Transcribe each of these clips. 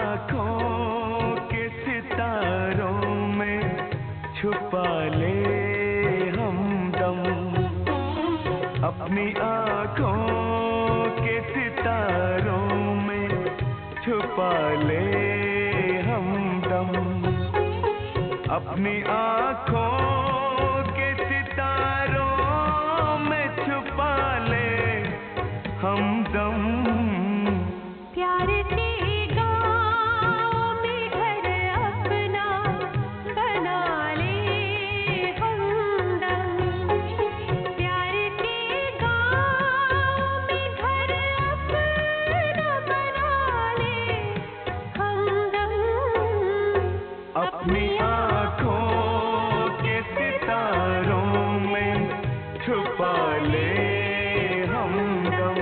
आँखों के सितारों में छुपा ले हमदम, अपनी आँखों के सितारों में छुपा ले हमदम, अपनी आँखों के सितारों में छुपा ले हमदम। प्यार के गाँव में घर अपना बना ले हमदम, प्यार के गाँव में घर अपना बना ले हमदम, अपनी आँखों के सितारों में छुपा ले हमदम।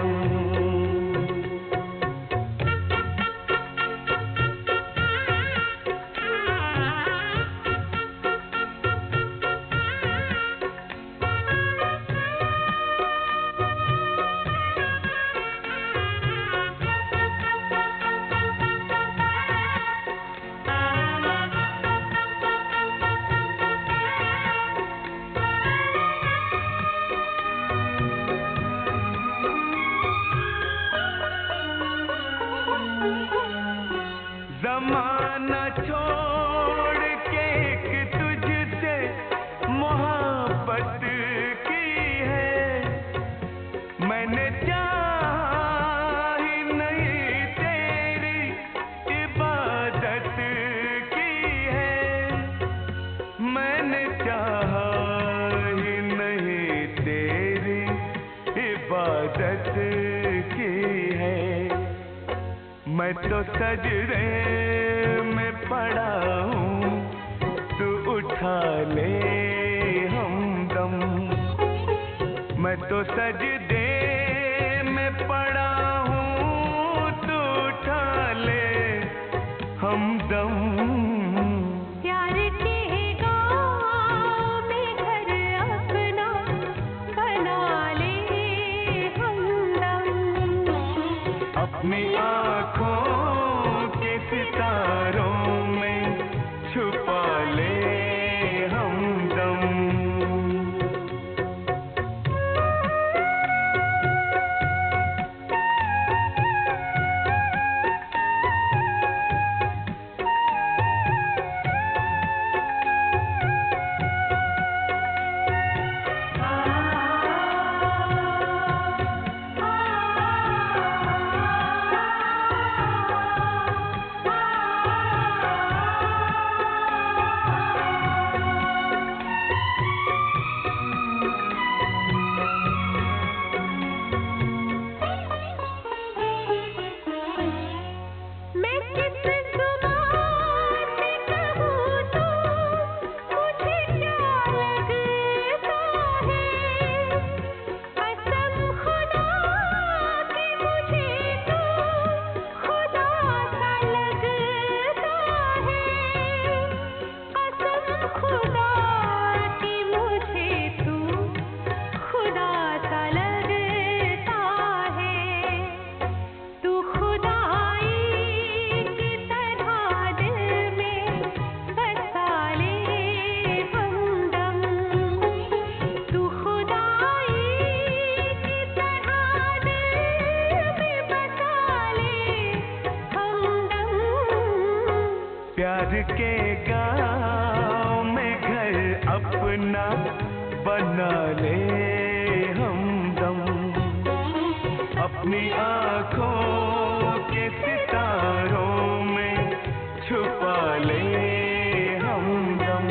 ज़माना छोड़ के एक तुझसे मोहब्बत की है, मैंने चाहा ही नहीं तेरी इबादत की है, मैंने चाहा ही नहीं तेरी इबादत की है। मैं तो सजदे में पड़ा हूँ, तू उठा ले हमदम, मैं तो सजदे में पड़ा हूँ, तू उठा ले हमदम। प्यार के गाँव में घर अपना बना ले हमदम, अपनी आँखों के सितारों में छुपा ले हमदम। मैं किस ज़ुबान से कहूँ तो मुझे क्या लगता है, कसम खुदा की मुझे तो खुदा सा लगता है, कसम खुदा की मुझे तो खुदा सा लगता है। तू खुदाई की तरह दिल में बसा ले हमदम, तू खुदाई की तरह दिल में बसा ले हमदम। प्यार के गाँव में घर अपना बना ले हमदम, अपनी आँखों के सितारों में छुपा ले हमदम।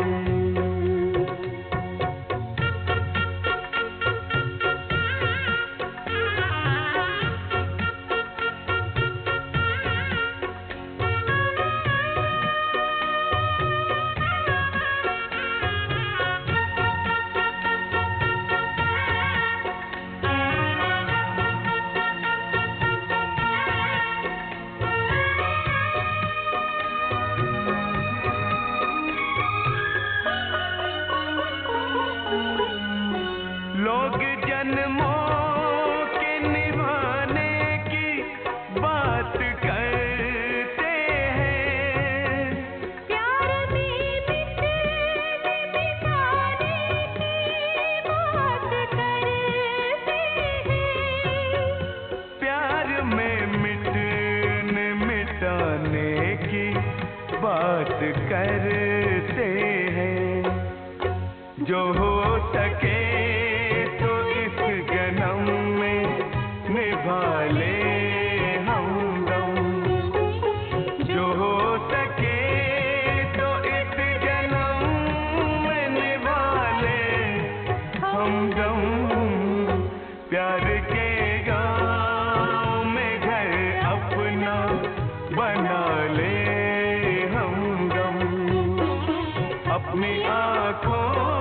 करते हैं। जो हो सके तो इस जन्म में निभा ले हमदम। जो हो सके तो इस जन्म में निभा ले हमदम। प्यार के गाँव में घर अपना बना ले हमदम। अपनी आँखों